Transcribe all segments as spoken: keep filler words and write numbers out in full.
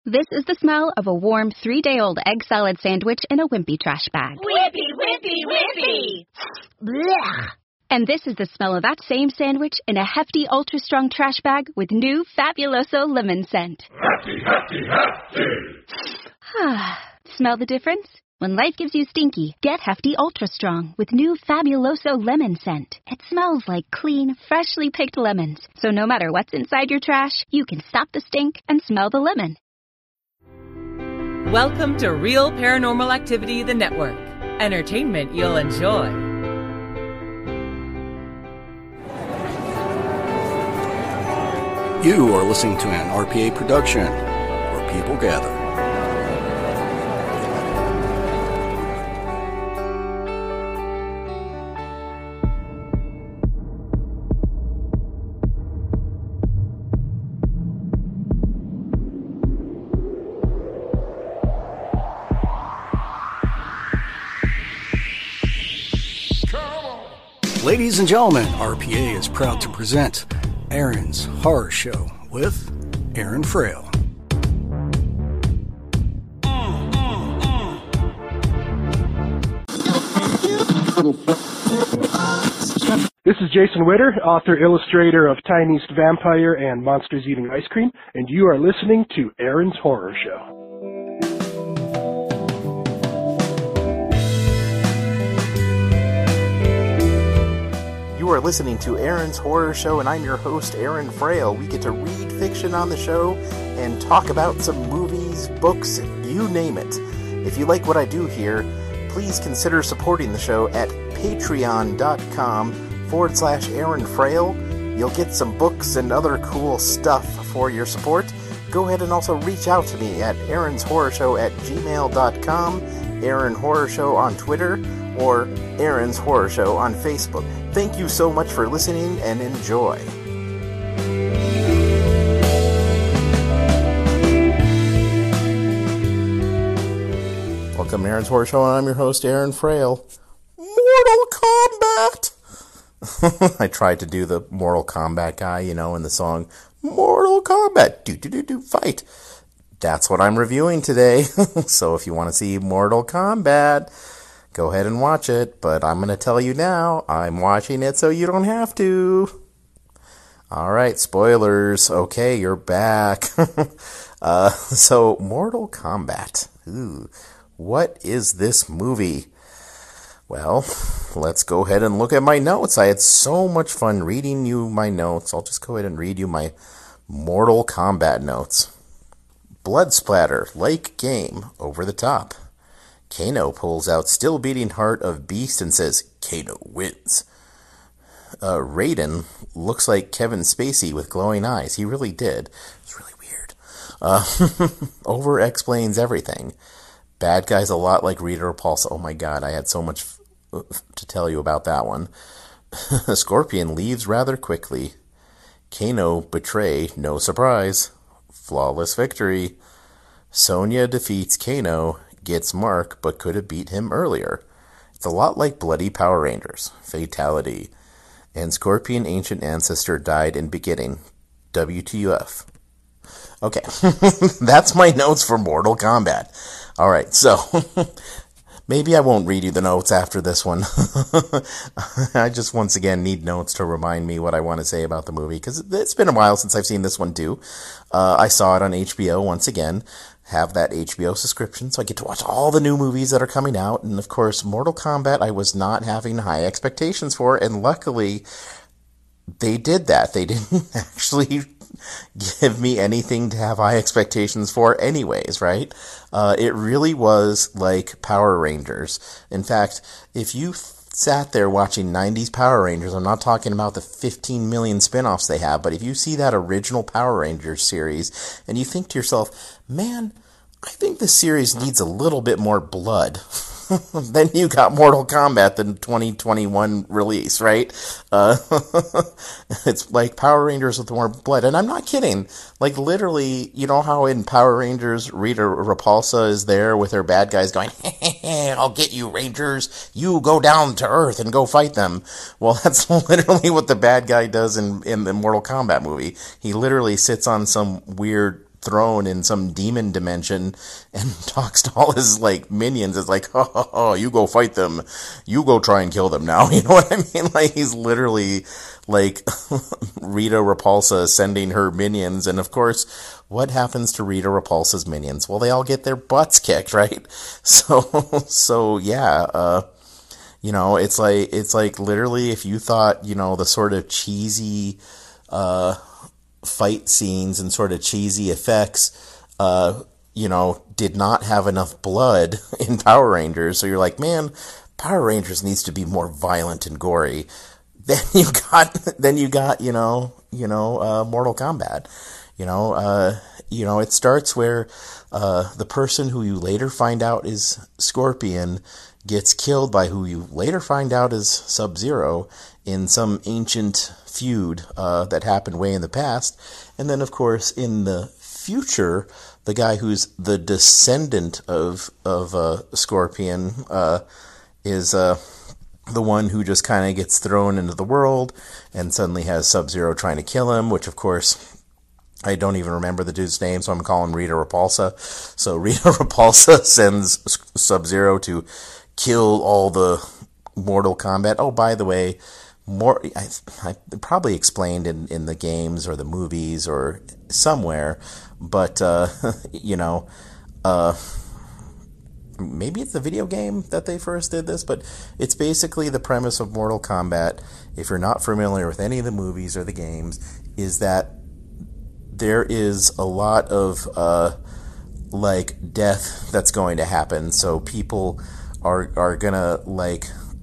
This is the smell of a warm three-day-old egg salad sandwich in a Wimpy trash bag. Wimpy, Wimpy, Wimpy! Blech. And this is the smell of that same sandwich in a hefty, ultra-strong trash bag with new Fabuloso lemon scent. Hefty, hefty, hefty! Smell the difference? When life gives you stinky, get Hefty Ultra Strong with new Fabuloso lemon scent. It smells like clean, freshly picked lemons. So no matter what's inside your trash, you can stop the stink and smell the lemon. Welcome to Real Paranormal Activity, the network. Entertainment you'll enjoy. You are listening to an R P A production, where people gather. Ladies and gentlemen, R P A is proud to present Aaron's Horror Show with Aaron Frail. This is Jason Witter, author, illustrator of Tiny East Vampire and Monsters Eating Ice Cream, and you are listening to Aaron's Horror Show. You are listening to Aaron's Horror Show, and I'm your host, Aaron Frail. We get to read fiction on the show and talk about some movies, books, you name it. If you like what I do here, please consider supporting the show at patreon.com forward slash Aaron Frail. You'll get some books and other cool stuff for your support. Go ahead and also reach out to me at Aaron's Horror Show at gmail dot com, Aaron Horror Show on Twitter, or Aaron's Horror Show on Facebook. Thank you so much for listening, and enjoy. Welcome to Aaron's Horror Show, and I'm your host, Aaron Frail. Mortal Kombat! I tried to do the Mortal Kombat guy, you know, in the song, Mortal Kombat, do-do-do-do, fight. That's what I'm reviewing today. So if you want to see Mortal Kombat, go ahead and watch it, but I'm going to tell you now, I'm watching it so you don't have to. Alright, spoilers. Okay, you're back. uh, so, Mortal Kombat. Ooh, what is this movie? Well, let's go ahead and look at my notes. I had so much fun reading you my notes. I'll just go ahead and read you my Mortal Kombat notes. Blood splatter, like game, over the top. Kano pulls out still beating heart of Beast and says, Kano wins. Uh, Raiden looks like Kevin Spacey with glowing eyes. He really did. It's really weird. Uh, over-explains everything. Bad guy's a lot like Rita Repulsa. Oh my god, I had so much f- to tell you about that one. Scorpion leaves rather quickly. Kano betray, no surprise. Flawless victory. Sonya defeats Kano, gets Mark, but could have beat him earlier. It's a lot like Bloody Power Rangers. Fatality. And Scorpion Ancient Ancestor died in beginning. W T F. Okay, that's my notes for Mortal Kombat. Alright, so, maybe I won't read you the notes after this one. I just once again need notes to remind me what I want to say about the movie, because it's been a while since I've seen this one too. Uh, I saw it on H B O once again. Have that H B O subscription, so I get to watch all the new movies that are coming out. And of course, Mortal Kombat, I was not having high expectations for, and luckily, they did that. They didn't actually give me anything to have high expectations for anyways, right? Uh, it really was like Power Rangers. In fact, if you sat there watching nineties Power Rangers, I'm not talking about the fifteen million spin-offs they have, but if you see that original Power Rangers series, and you think to yourself, man, I think this series needs a little bit more blood, then you got Mortal Kombat, the twenty twenty-one release, right? Uh, it's like Power Rangers with more blood. And I'm not kidding. Like, literally, you know how in Power Rangers, Rita Repulsa is there with her bad guys going, hey, hey, hey, I'll get you, Rangers. You go down to Earth and go fight them. Well, that's literally what the bad guy does in, in the Mortal Kombat movie. He literally sits on some weird throne in some demon dimension and talks to all his like minions. It's like, oh, oh, oh, you go fight them, you go try and kill them now. You know what I mean? Like he's literally like Rita Repulsa sending her minions, and of course, what happens to Rita Repulsa's minions? Well, they all get their butts kicked, right? So, so yeah, uh, you know, it's like it's like literally if you thought, you know, the sort of cheesy uh fight scenes and sort of cheesy effects, uh, you know, did not have enough blood in Power Rangers. So you're like, man, Power Rangers needs to be more violent and gory. Then you got, then you got, you know, you know, uh, Mortal Kombat. You know, uh, you know, it starts where uh, the person who you later find out is Scorpion gets killed by who you later find out is Sub-Zero in some ancient feud uh, that happened way in the past. And then, of course, in the future, the guy who's the descendant of of uh, Scorpion uh, is uh, the one who just kind of gets thrown into the world and suddenly has Sub-Zero trying to kill him, which, of course, I don't even remember the dude's name, so I'm calling Rita Repulsa. So Rita Repulsa sends Sub-Zero to kill all the Mortal Kombat. Oh, by the way, more I, I probably explained in, in the games or the movies or somewhere, but, uh, you know, uh, maybe it's the video game that they first did this, but it's basically the premise of Mortal Kombat, if you're not familiar with any of the movies or the games, is that there is a lot of, uh, like, death that's going to happen, so people are are gonna, like,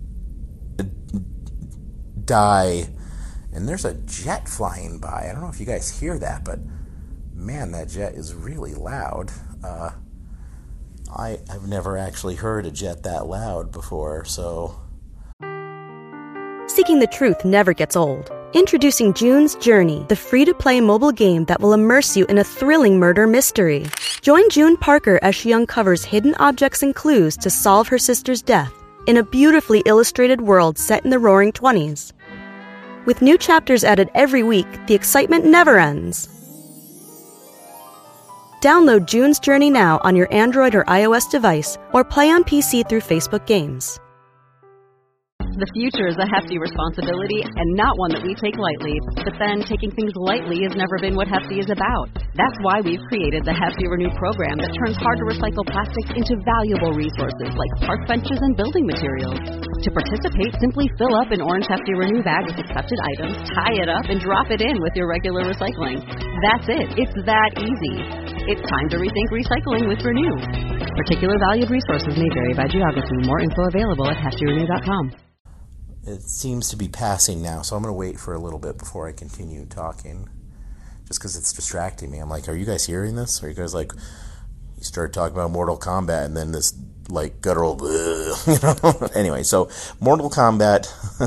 die, and there's a jet flying by. I don't know if you guys hear that, but man, that jet is really loud. Uh, I, I've never actually heard a jet that loud before, so... Seeking the truth never gets old. Introducing June's Journey, the free-to-play mobile game that will immerse you in a thrilling murder mystery. Join June Parker as she uncovers hidden objects and clues to solve her sister's death in a beautifully illustrated world set in the Roaring Twenties. With new chapters added every week, the excitement never ends. Download June's Journey now on your Android or iOS device, or play on P C through Facebook Games. The future is a hefty responsibility and not one that we take lightly. But then, taking things lightly has never been what Hefty is about. That's why we've created the Hefty Renew program that turns hard-to-recycle plastics into valuable resources like park benches and building materials. To participate, simply fill up an orange Hefty Renew bag with accepted items, tie it up, and drop it in with your regular recycling. That's it. It's that easy. It's time to rethink recycling with Renew. Particular valued resources may vary by geography. More info available at hefty renew dot com. It seems to be passing now, so I'm going to wait for a little bit before I continue talking, just because it's distracting me. I'm like, are you guys hearing this? Are you guys like, you start talking about Mortal Kombat, and then this, like, guttural, you know? Anyway, so Mortal Kombat,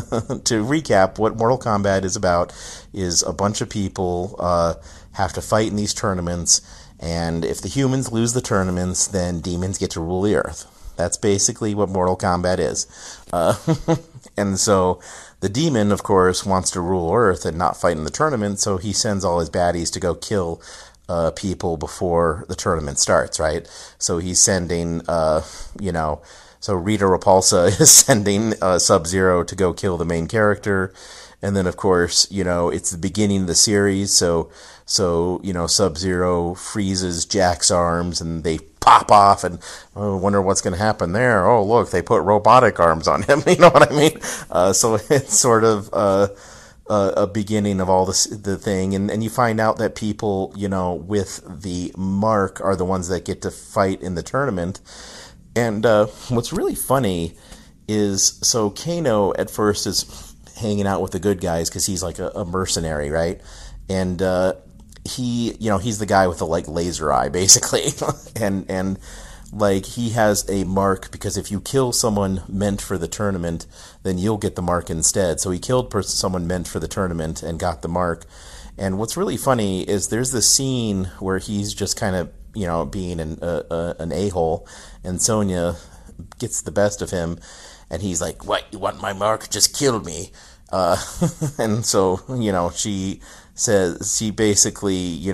to recap, what Mortal Kombat is about is a bunch of people uh, have to fight in these tournaments, and if the humans lose the tournaments, then demons get to rule the earth. That's basically what Mortal Kombat is. Uh, and so the demon, of course, wants to rule Earth and not fight in the tournament, so he sends all his baddies to go kill uh, people before the tournament starts, right? So he's sending, uh, you know, so Rita Repulsa is sending uh, Sub-Zero to go kill the main character. And then, of course, you know, it's the beginning of the series, so, so you know, Sub-Zero freezes Jack's arms, and they pop off, and oh, wonder what's going to happen there. Oh, look, they put robotic arms on him, you know what I mean? Uh, so it's sort of uh, a, a beginning of all this, the thing, and, and you find out that people, you know, with the mark are the ones that get to fight in the tournament. And uh, what's really funny is, so Kano at first is hanging out with the good guys because he's like a, a mercenary, right? And uh, he, you know, he's the guy with the like laser eye, basically, and and like he has a mark because if you kill someone meant for the tournament, then you'll get the mark instead. So he killed pers- someone meant for the tournament and got the mark. And what's really funny is there's this scene where he's just kind of, you know, being an uh, uh, an a-hole, and Sonya gets the best of him. And he's like, what, you want my mark? Just kill me. Uh, and so, you know, she says, she basically, you know,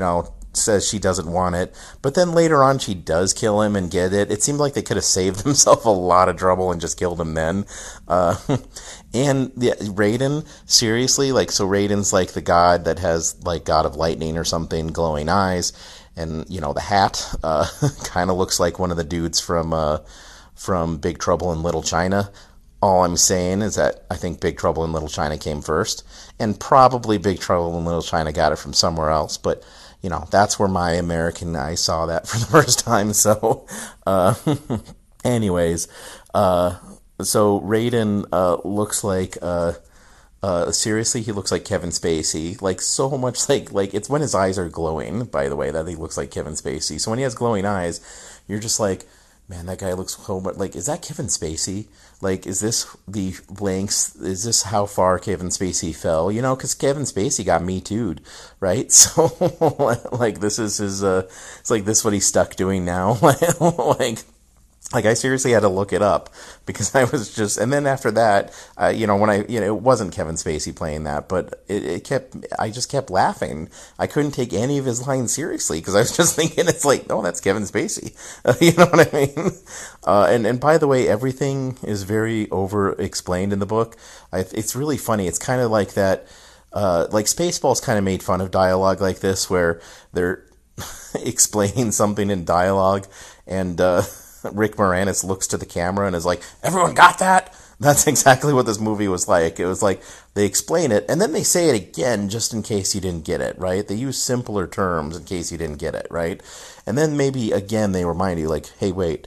says she doesn't want it, but then later on she does kill him and get it. It seemed like they could have saved themselves a lot of trouble and just killed him then. Uh, and yeah, Raiden, seriously, like, so Raiden's like the god that has, like, God of Lightning or something, glowing eyes, and, you know, the hat, uh, kind of looks like one of the dudes from, uh, from Big Trouble in Little China. All I'm saying is that I think Big Trouble in Little China came first, and probably Big Trouble in Little China got it from somewhere else, but, you know, that's where my American eye saw that for the first time, so, uh, anyways, uh, so Raiden, uh, looks like, uh, uh, seriously, he looks like Kevin Spacey, like, so much like, like, it's when his eyes are glowing, by the way, that he looks like Kevin Spacey, so when he has glowing eyes, you're just like, man, that guy looks so much, like, is that Kevin Spacey? Like, is this the lengths, is this how far Kevin Spacey fell? You know, because Kevin Spacey got Me Too'd, right? So, like, this is his, uh, it's like this what he's stuck doing now. like, like, I seriously had to look it up, because I was just, and then after that, uh, you know, when I, you know, it wasn't Kevin Spacey playing that, but it, it kept, I just kept laughing. I couldn't take any of his lines seriously, because I was just thinking, it's like, oh, that's Kevin Spacey. Uh, you know what I mean? Uh, and, and by the way, everything is very over-explained in the book. I, it's really funny. It's kind of like that, uh, like Spaceballs kind of made fun of dialogue like this, where they're explaining something in dialogue, and, uh, Rick Moranis looks to the camera and is like, everyone got that? That's exactly what this movie was like. It was like, they explain it, and then they say it again just in case you didn't get it, right? They use simpler terms in case you didn't get it, right? And then maybe, again, they remind you, like, hey, wait,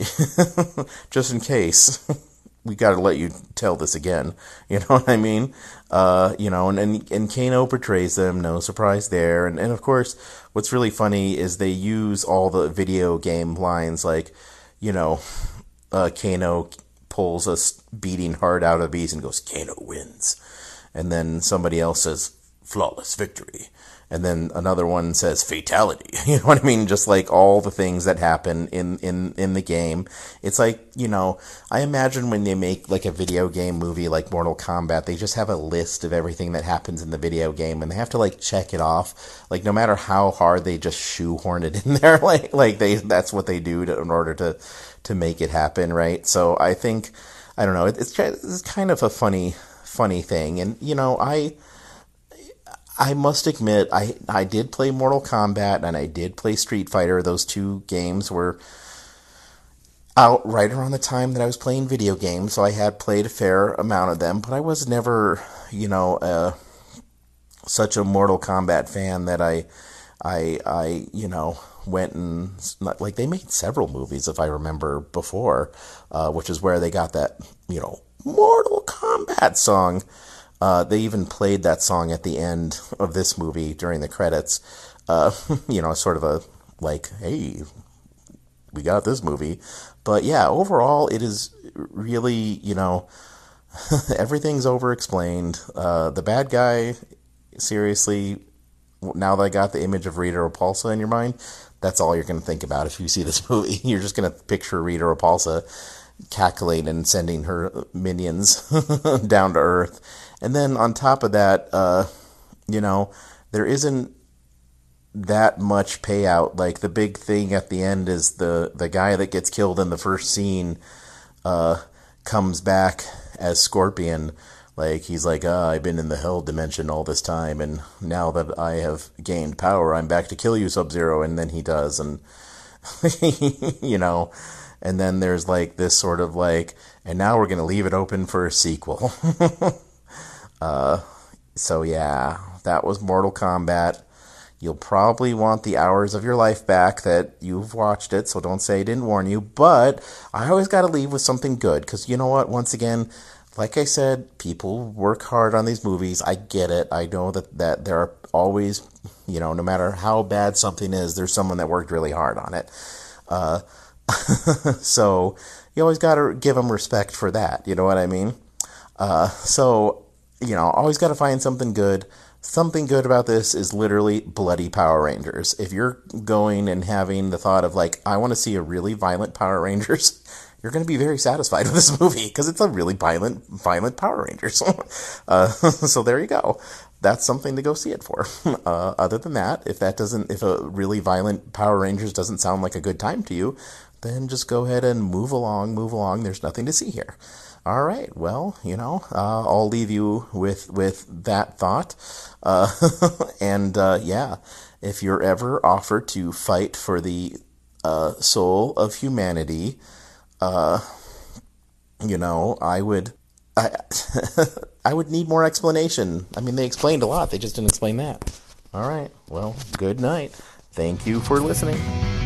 just in case, we gotta let you tell this again. You know what I mean? Uh, you know, and, and, and Kano portrays them, no surprise there. And, and of course, what's really funny is they use all the video game lines, like, you know, uh, Kano pulls a beating heart out of the beast and goes, Kano wins. And then somebody else says, flawless victory. And then another one says fatality. You know what I mean? Just like all the things that happen in, in, in the game. It's like, you know, I imagine when they make like a video game movie like Mortal Kombat, they just have a list of everything that happens in the video game, and they have to like check it off. Like no matter how hard they just shoehorn it in there, like, like they, that's what they do to, in order to, to make it happen, right? So I think, I don't know, it, it's, it's kind of a funny, funny thing. And, you know, I, I must admit, I, I did play Mortal Kombat and I did play Street Fighter. Those two games were out right around the time that I was playing video games, so I had played a fair amount of them, but I was never, you know, uh, such a Mortal Kombat fan that I, I, I, you know, went and, like, they made several movies, if I remember, before, uh, which is where they got that, you know, Mortal Kombat song. Uh, they even played that song at the end of this movie during the credits. Uh, you know, sort of a, like, hey, we got this movie. But yeah, overall, it is really, you know, everything's over-explained. Uh, the bad guy, seriously, now that I got the image of Rita Repulsa in your mind, that's all you're going to think about if you see this movie. You're just going to picture Rita Repulsa cackling and sending her minions down to Earth. And then on top of that, uh, you know, there isn't that much payout. Like, the big thing at the end is the, the guy that gets killed in the first scene uh, comes back as Scorpion. Like, he's like, ah, I've been in the hell dimension all this time, and now that I have gained power, I'm back to kill you, Sub-Zero. And then he does, and, you know, and then there's, like, this sort of, like, and now we're going to leave it open for a sequel. Uh, so yeah, that was Mortal Kombat. You'll probably want the hours of your life back that you've watched it, so don't say I didn't warn you, but I always gotta leave with something good, because you know what, once again, like I said, people work hard on these movies. I get it. I know that, that there are always, you know, no matter how bad something is, there's someone that worked really hard on it. Uh, so you always gotta give them respect for that, you know what I mean? Uh, so, you know, always got to find something good. Something good about this is literally bloody Power Rangers. If you're going and having the thought of, like, I want to see a really violent Power Rangers, you're going to be very satisfied with this movie because it's a really violent, violent Power Rangers. uh, so there you go. That's something to go see it for. Uh, other than that, if that doesn't, if a really violent Power Rangers doesn't sound like a good time to you, then just go ahead and move along, move along. There's nothing to see here. All right. Well, you know, uh, I'll leave you with, with that thought. Uh, and, uh, yeah, if you're ever offered to fight for the, uh, soul of humanity, uh, you know, I would, I, I would need more explanation. I mean, they explained a lot. They just didn't explain that. All right. Well, good night. Thank you for listening.